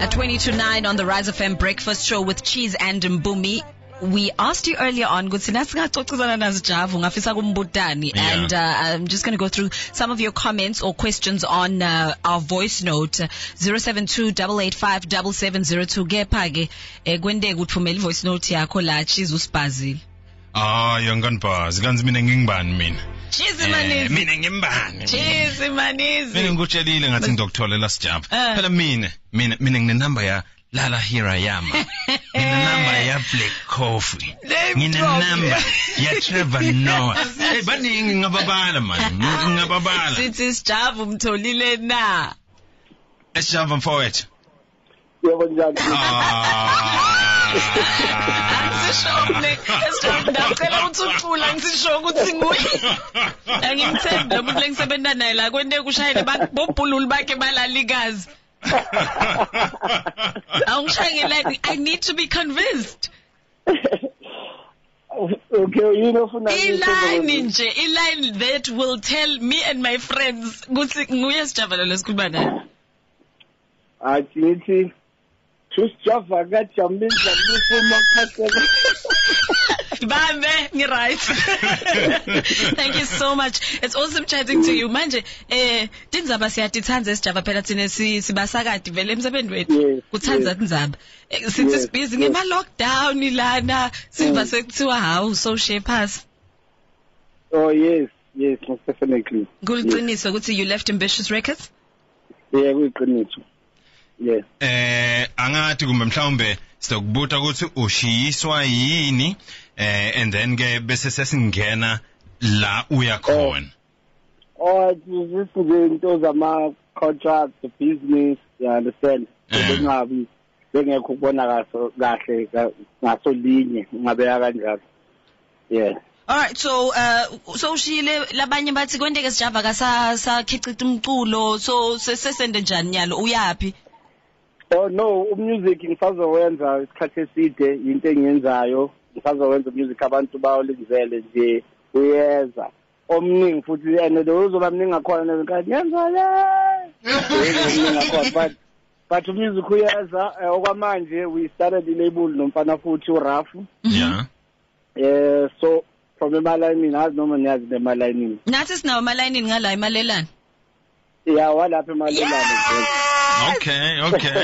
At 20 to 9 on the Rise FM Breakfast Show with Cheese and Mbumi. We asked you earlier on, and I'm just going to go through some of your comments or questions on our voice note 072-885-7702. Gepage kwende kuthumela voice note yakho la Cheese usibhazile. Yonganibhazi kanzi mina ngingibani mina. Cheese manizi. Mina ngimbani. Cheese manizi. Mina ngikutshelile ngathi ngizokutholela sijapha. Phela mina nginenamba ya Lala Here I Am. Nginenamba ya Black Coffee. Nginenamba ya Trevor Noah. Hey baningi ngababala man. Ngababala. Sithi sijava umtholile na. Esijava mfowethu. Yebo njani. Ngicela ukuthi ucula ngisisho ukuthi nguye. Angimthembi lo muntu lengisebenza naye la kwende kushayele bobhululi bakhe balalikazi. Like I need to be convinced. Okay, you know for line that will tell me and my friends ukuthi nguye sijabula lesikhuluma naye. Athi Java ngajambisa ngifuma khathela. Bambe, ni right. Thank you so much. It's awesome chatting to you. Manje tindzaba siyatithandza sijava phela thina sibasakade vele emsebenzini wethu. Kuthandza tindzaba. Sithi sibhizi ngema lockdown lana siva sekuthiwa hawu social pass. Oh yes, most definitely. Kuliqiniso ukuthi you left Ambitious Records? Yeah, kuyiqiniso. Yes. Angathi kumbe mhlawumbe sizokubuta ukuthi ushiyiswa yini and then ke bese sesingena la uya khona. This is into zama contracts, the business, you understand? Bengabi bengekho ukubona kahle ngaso linye ngabeka kanjalo. Yeah. All right, so ushile labanye bathi kwendeke sijava ka khichita umculo so sesende njani nyalo uyapi? Oh no, music ngisazowenza isikhathi eside into engiyenzayo ngisazowenza music abantu bawulingizele nje uyeza omningi futhi and uzoba mningi ngakhona ngenkathi yenza but music uyeza okwamanje we started the label nomfana futhi uRafu. Yeah. So from emalayini azi noma niyazi emalayini nathi sinawo emalayini ngala emalelana. Yeah, walapha emalelana. Okay.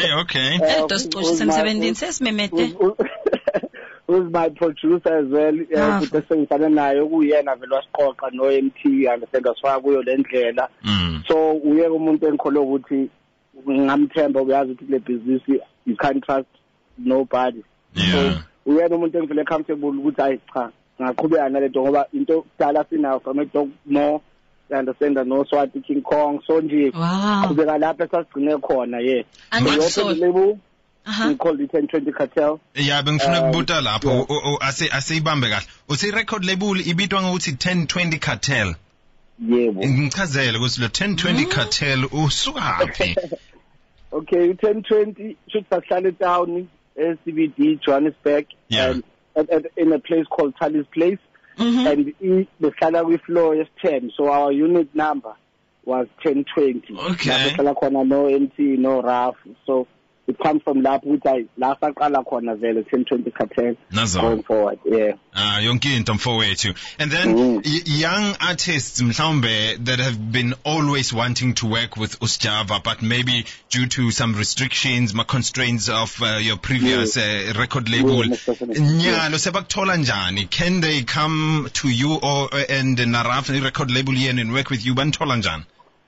Who's my producer as well? Ukuthi sengifana naye kuyena vele wasiqoqa no MT understand asifaka kuyo lendlela. So uye umuntu engikholo ukuthi ngamthemba uyazi ukuthi le business you can't trust nobody. Yeah. So uyena umuntu engivele comfortable ukuthi ayi cha ngaqhubeka nalento ngoba into kudala sinayo from Dog Mo understand no Swati King Kong so nje kubeka lapha esasigcine khona label we call it 1020 Cartel. Yeah, bengifuna ukubuta lapho aseyibambe kahle. Uthi record label ibitwa ngokuthi 1020 Cartel. Yebo. Ngichazele ukuthi lo 1020 Cartel usukaphi? Okay, 1020 should sahlala town CBD Johannesburg and in a place called Tally's Place. And the salary with floor is 10, so our unit number was 1020. Okay. No MT, no RAF, so it comes from last aqala khona vele 1020 Cartel going forward. Yeah. Yonke into mfowethu. And then young artists mhlawumbe that have been always wanting to work with Usjava, but maybe due to some restrictions, constraints of your previous record label. Nyalo sebakuthola njani? Can they come to you or and Naraf record label here and work with you banithola njani?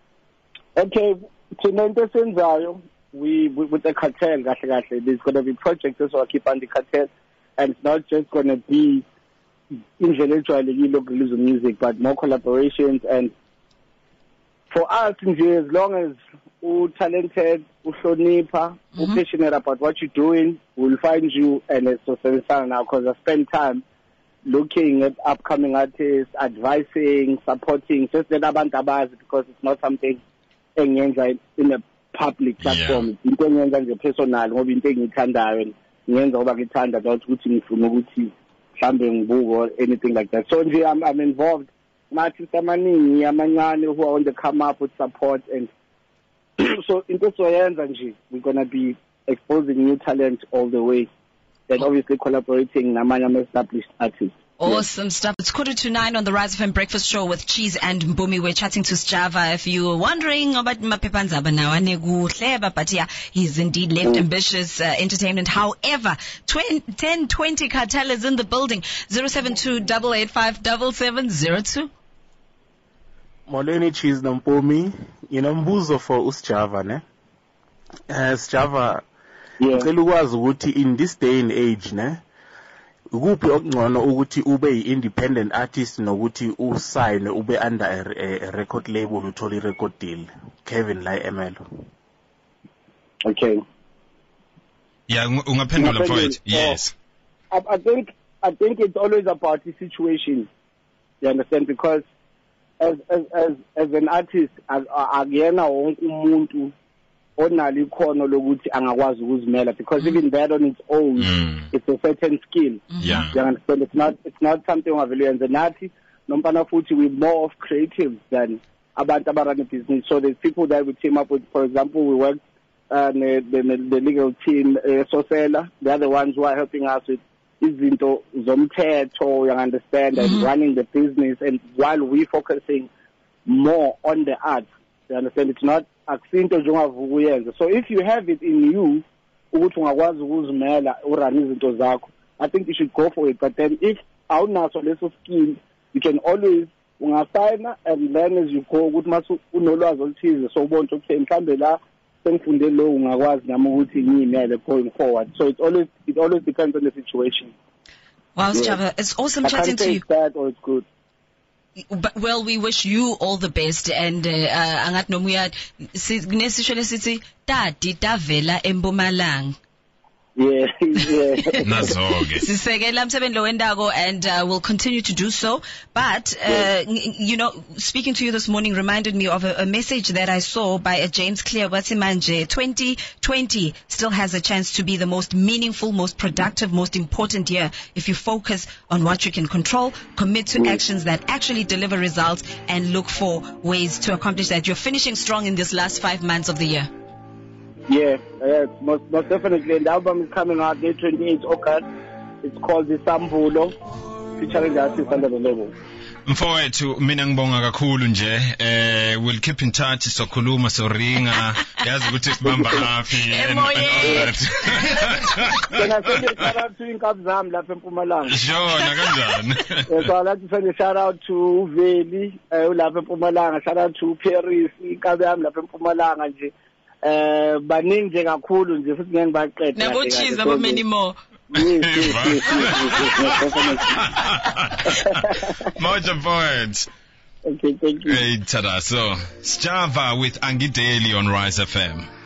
Okay, thina into senzayo we with the cartel there's going to be projects so I keep on the cartel and it's not just going to be intellectually local music but more collaborations and for us as long as you're talented, uhlonipha, passionate about what you're doing, we'll find you and it's so now because I spend time looking at upcoming artists, advising, supporting, just that abantu abazi because it's not something engenza in a public platform. Into engenza nje personal ngoba into engithandayo ngenza ngoba ngithanda not ukuthi ngifuna ukuthi mhlambe ngibuke or anything like that. So nje I'm involved artists amaningi amancane who are on the come up with support and so into soyenza nje we're going to be exposing new talent all the way, and obviously collaborating with established artists. Awesome stuff. It's 8:45 on the Rise FM Breakfast Show with Cheese and Mbumi. We're chatting to Sjava. If you were wondering about Mapepanzaba now, but yeah, he's indeed left ambitious entertainment. However, 1020 Cartel is in the building. 072-885-7702. Molweni Cheese na Mbumi. Mbuzo for Sjava, ne? Sjava, ngicela ukwazi ukuthi in this day and age, ne? Ukuphi okungcono ukuthi ube independent artist nokuthi usign ube under a record label uthole i record deal? Kevin la Emelo. Okay. Yeah, ungaphendula for it. Yes. I think it's always about the situation. You understand, because as an artist akuyena wonke umuntu onalo ikhono lokuthi angakwazi ukuzimela, because even that on its own it's a certain skill. Yeah. You understand, it's not something ongavele nathi nompana futhi we're more of creatives than abantu abarun a business. So there's people that we team up with. For example, we work the legal team, Sosela. They're the ones who are helping us with izinto zomthetho, you understand, and running the business, and while we focusing more on the art. You understand, it's not akusinto njengavukuyenza. So if you have it in you ukuthi ungakwazi ukuzimela urun izinto zakho, I think you should go for it. But then if awunaso leso skill, you can always ungasayina and learn as you go, ukuthi mase unolwazi oluthize so ubone ukuthi mhlambe la sengifunde lo ungakwazi nami ukuthi ngiyimele going forward. So it always depends on the situation. Wow, Sjava, it's awesome chatting to you. It's bad or it's good. But, well, we wish you all the best, and angat nomuya sinesisho lesithi tati tavela eMpumalanga. Yeah. Nazoge. Sisekela umsebenzi lo wendako, and we'll continue to do so. But speaking to you this morning reminded me of a message that I saw by a James Clear. Wasimanje 2020 still has a chance to be the most meaningful, most productive, most important year if you focus on what you can control, commit to actions that actually deliver results, and look for ways to accomplish that. You're finishing strong in this last 5 months of the year. Yeah, most definitely. And the album is coming out day 28 August. It's called The Sambulo, featuring the artists under the label. Mfowethu, mina ngibonga kakhulu nje. We'll keep in touch, sokhuluma, soringa, yazi ukuthi sibamba laphi and all that. Can I send a shout out to Inkabzam lapha eMpumalanga? Sure, nakanjani. So I'd like to send a shout out to Veli lapha eMpumalanga, shout out to Paris, Inkabzam lapha eMpumalanga nje. Baningi nje kakhulu nje futhi ngeke baqede. Nabo cheese nabo many more. Moja points. Okay, thank you. Hey, tada. So, Sjava with Angie Daly on Rise FM.